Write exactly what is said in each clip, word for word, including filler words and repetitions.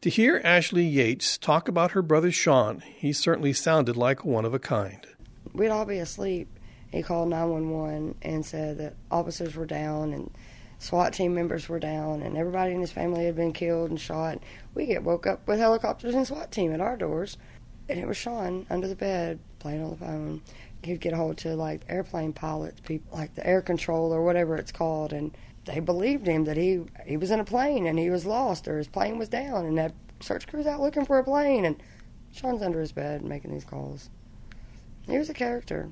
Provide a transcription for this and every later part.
To hear Ashley Yates talk about her brother Sean, he certainly sounded like one of a kind. We'd all be asleep. He called nine one one and said that officers were down and SWAT team members were down and everybody in his family had been killed and shot. We get woke up with helicopters and SWAT team at our doors. And it was Sean under the bed playing on the phone. He'd get a hold to like airplane pilots, people like the air control or whatever it's called, and they believed him that he he was in a plane and he was lost or his plane was down and that search crew's out looking for a plane and Sean's under his bed making these calls. He was a character.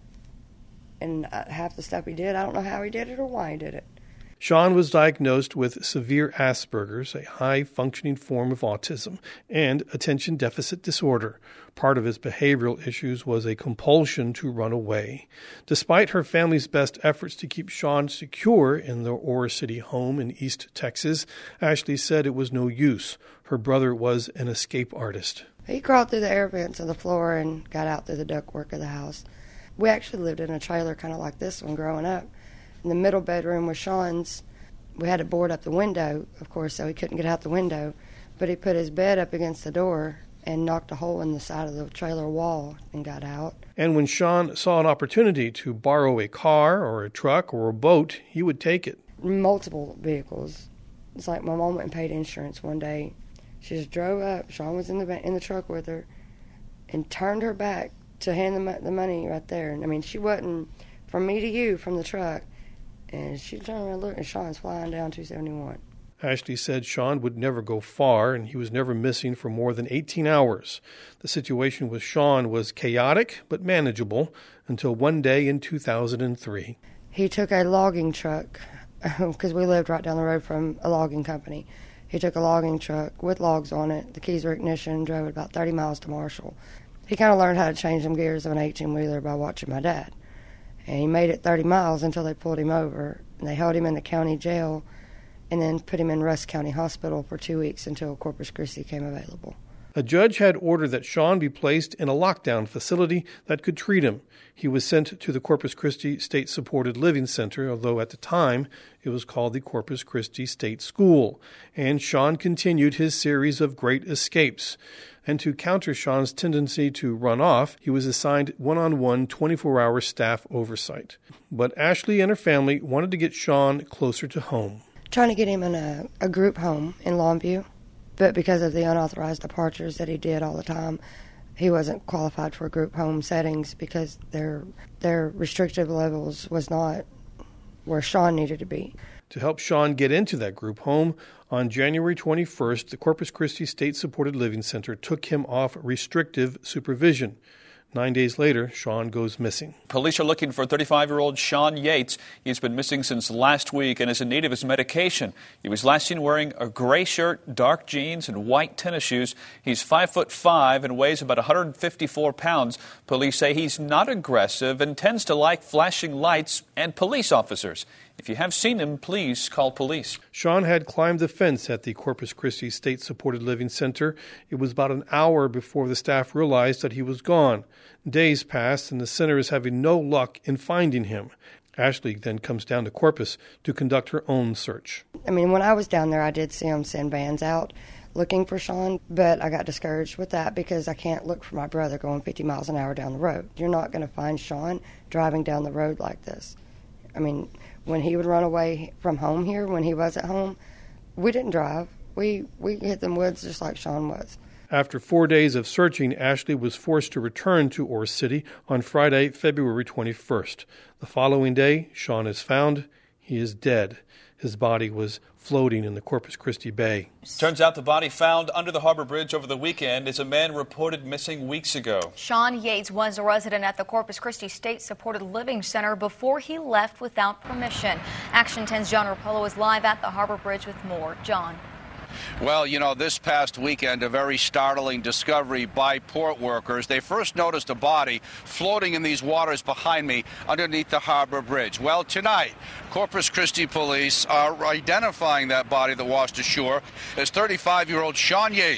And half the stuff he did, I don't know how he did it or why he did it. Sean was diagnosed with severe Asperger's, a high-functioning form of autism, and attention deficit disorder. Part of his behavioral issues was a compulsion to run away. Despite her family's best efforts to keep Sean secure in their Oro City home in East Texas, Ashley said it was no use. Her brother was an escape artist. He crawled through the air vents on the floor and got out through the ductwork of the house. We actually lived in a trailer kind of like this one growing up. In the middle bedroom was Sean's. We had to board up the window, of course, so he couldn't get out the window. But he put his bed up against the door and knocked a hole in the side of the trailer wall and got out. And when Sean saw an opportunity to borrow a car or a truck or a boat, he would take it. Multiple vehicles. It's like my mom went and paid insurance one day. She just drove up. Sean was in the in the truck with her and turned her back to hand the, the money right there. And I mean, she wasn't from me to you from the truck. And she turned around and looked, and Sean's flying down two seventy-one. Ashley said Sean would never go far, and he was never missing for more than eighteen hours. The situation with Sean was chaotic but manageable until one day in two thousand three. He took a logging truck, because we lived right down the road from a logging company. He took a logging truck with logs on it. The keys were ignition, drove it about thirty miles to Marshall. He kind of learned how to change them gears of an eighteen-wheeler by watching my dad. And he made it thirty miles until they pulled him over. And they held him in the county jail and then put him in Rusk County Hospital for two weeks until Corpus Christi came available. A judge had ordered that Sean be placed in a lockdown facility that could treat him. He was sent to the Corpus Christi State Supported Living Center, although at the time it was called the Corpus Christi State School. And Sean continued his series of great escapes. And to counter Sean's tendency to run off, he was assigned one-on-one twenty-four hour staff oversight. But Ashley and her family wanted to get Sean closer to home. Trying to get him in a, a group home in Longview, but because of the unauthorized departures that he did all the time, he wasn't qualified for group home settings because their their restrictive levels was not where Sean needed to be. To help Sean get into that group home, on January twenty-first, the Corpus Christi State Supported Living Center took him off restrictive supervision. Nine days later, Sean goes missing. Police are looking for thirty-five-year-old Sean Yates. He's been missing since last week and is in need of his medication. He was last seen wearing a gray shirt, dark jeans, and white tennis shoes. He's five foot five and weighs about one hundred fifty-four pounds. Police say he's not aggressive and tends to like flashing lights and police officers. If you have seen him, please call police. Sean had climbed the fence at the Corpus Christi State Supported Living Center. It was about an hour before the staff realized that he was gone. Days passed, and the center is having no luck in finding him. Ashley then comes down to Corpus to conduct her own search. I mean, when I was down there, I did see them send vans out looking for Sean, but I got discouraged with that because I can't look for my brother going fifty miles an hour down the road. You're not going to find Sean driving down the road like this. I mean, when he would run away from home here, when he was at home, we didn't drive. We we hit them woods just like Sean was. After four days of searching, Ashley was forced to return to Oro City on Friday, February twenty-first. The following day, Sean is found. He is dead. His body was floating in the Corpus Christi Bay. Turns out the body found under the Harbor Bridge over the weekend is a man reported missing weeks ago. Sean Yates was a resident at the Corpus Christi State Supported Living Center before he left without permission. Action ten's John Rapolo is live at the Harbor Bridge with more. John. Well, you know, this past weekend, a very startling discovery by port workers. They first noticed a body floating in these waters behind me underneath the Harbor Bridge. Well, tonight, Corpus Christi police are identifying that body that washed ashore as thirty-five-year-old Sean Yates.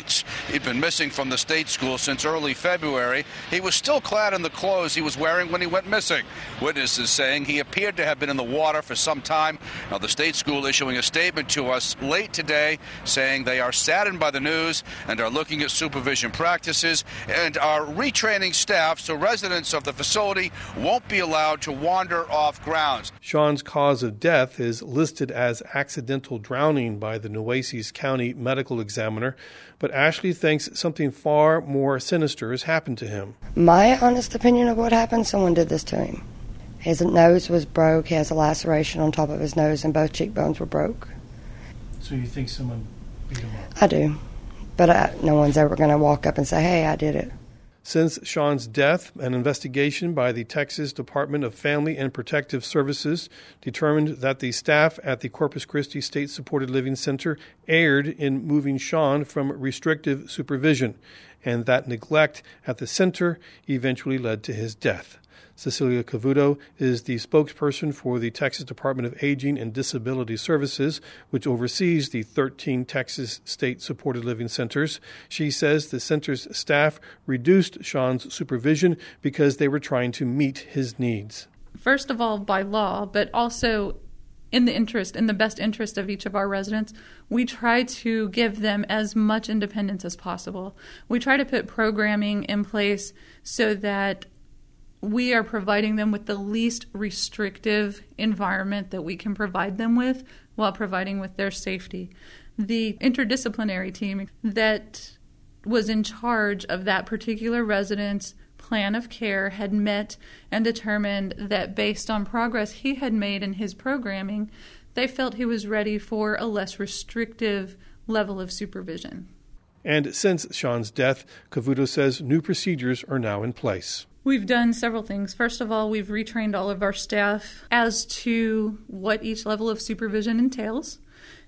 He'd been missing from the state school since early February. He was still clad in the clothes he was wearing when he went missing. Witnesses saying he appeared to have been in the water for some time. Now, the state school issuing a statement to us late today saying they are saddened by the news and are looking at supervision practices and are retraining staff so residents of the facility won't be allowed to wander off grounds. Sean's cause of death is listed as accidental drowning by the Nueces County medical examiner, but Ashley thinks something far more sinister has happened to him. My honest opinion of what happened, someone did this to him. His nose was broke, he has a laceration on top of his nose, and both cheekbones were broke. So you think someone beat him up? I do, but I, no one's ever going to walk up and say, hey, I did it. Since Sean's death, an investigation by the Texas Department of Family and Protective Services determined that the staff at the Corpus Christi State Supported Living Center erred in moving Sean from restrictive supervision, and that neglect at the center eventually led to his death. Cecilia Cavuto is the spokesperson for the Texas Department of Aging and Disability Services, which oversees the thirteen Texas state-supported living centers. She says the center's staff reduced Sean's supervision because they were trying to meet his needs. First of all, by law, but also in the interest, in the best interest of each of our residents, we try to give them as much independence as possible. We try to put programming in place so that we are providing them with the least restrictive environment that we can provide them with while providing with their safety. The interdisciplinary team that was in charge of that particular resident's plan of care had met and determined that based on progress he had made in his programming, they felt he was ready for a less restrictive level of supervision. And since Sean's death, Cavuto says new procedures are now in place. We've done several things. First of all, we've retrained all of our staff as to what each level of supervision entails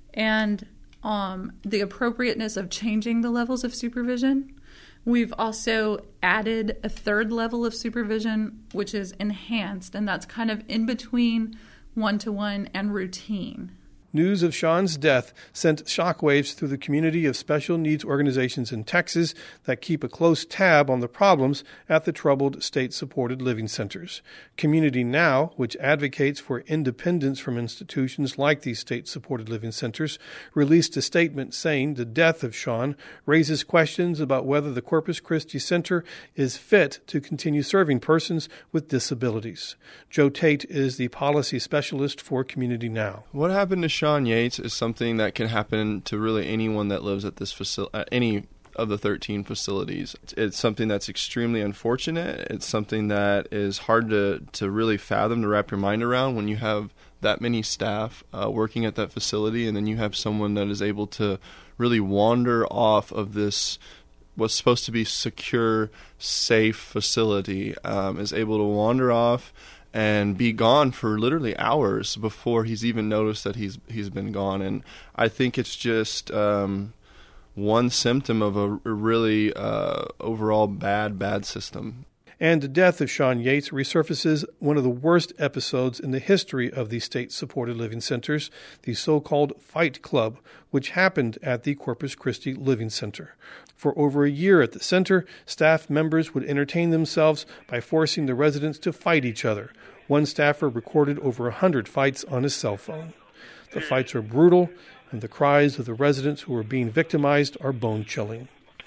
and um, the appropriateness of changing the levels of supervision. We've also added a third level of supervision, which is enhanced, and that's kind of in between one-to-one and routine. News of Sean's death sent shockwaves through the community of special needs organizations in Texas that keep a close tab on the problems at the troubled state-supported living centers. Community Now, which advocates for independence from institutions like these state-supported living centers, released a statement saying the death of Sean raises questions about whether the Corpus Christi Center is fit to continue serving persons with disabilities. Joe Tate is the policy specialist for Community Now. What happened to Sean Yates is something that can happen to really anyone that lives at this facility, at any of the thirteen facilities. It's something that's extremely unfortunate. It's something that is hard to, to really fathom, to wrap your mind around when you have that many staff uh, working at that facility, and then you have someone that is able to really wander off of this what's supposed to be secure, safe facility, um, is able to wander off and be gone for literally hours before he's even noticed that he's he's been gone. And I think it's just um, one symptom of a really uh, overall bad, bad system. And the death of Sean Yates resurfaces one of the worst episodes in the history of the state-supported living centers, the so-called Fight Club, which happened at the Corpus Christi Living Center. For over a year at the center, staff members would entertain themselves by forcing the residents to fight each other. One staffer recorded over a hundred fights on his cell phone. The fights are brutal, and the cries of the residents who are being victimized are bone-chilling.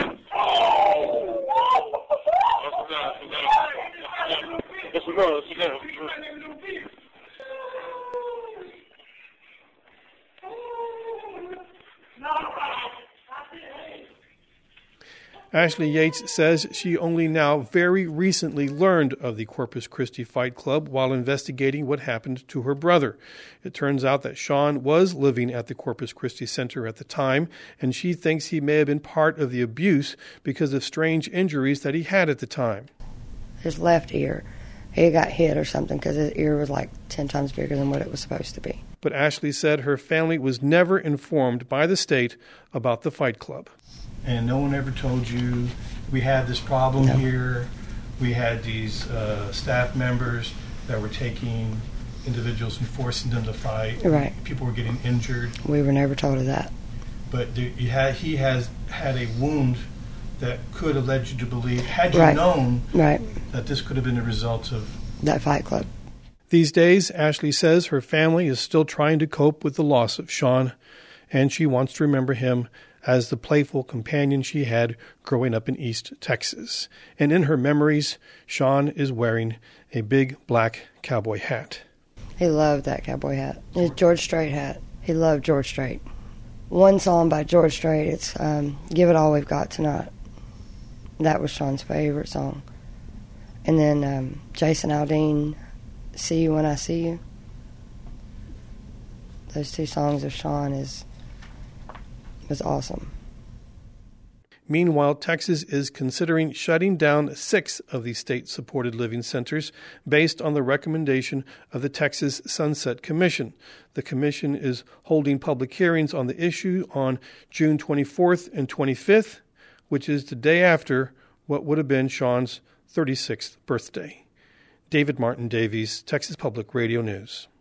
Ashley Yates says she only now very recently learned of the Corpus Christi Fight Club while investigating what happened to her brother. It turns out that Sean was living at the Corpus Christi Center at the time, and she thinks he may have been part of the abuse because of strange injuries that he had at the time. His left ear, he got hit or something because his ear was like ten times bigger than what it was supposed to be. But Ashley said her family was never informed by the state about the Fight Club. And no one ever told you we had this problem No. here. We had these uh, staff members that were taking individuals and forcing them to fight. Right. People were getting injured. We were never told of that. But there, you had, he has had a wound that could have led you to believe, had you Right. known Right. that this could have been a result of That Fight Club. These days, Ashley says her family is still trying to cope with the loss of Sean, and she wants to remember him as the playful companion she had growing up in East Texas. And in her memories, Sean is wearing a big black cowboy hat. He loved that cowboy hat. His George Strait hat. He loved George Strait. One song by George Strait, it's um, Give It All We've Got Tonight. That was Sean's favorite song. And then um, Jason Aldean, See You When I See You. Those two songs of Sean is was awesome. Meanwhile, Texas is considering shutting down six of these state-supported living centers based on the recommendation of the Texas Sunset Commission. The commission is holding public hearings on the issue on June twenty-fourth and twenty-fifth, which is the day after what would have been Sean's thirty-sixth birthday. David Martin Davies, Texas Public Radio News.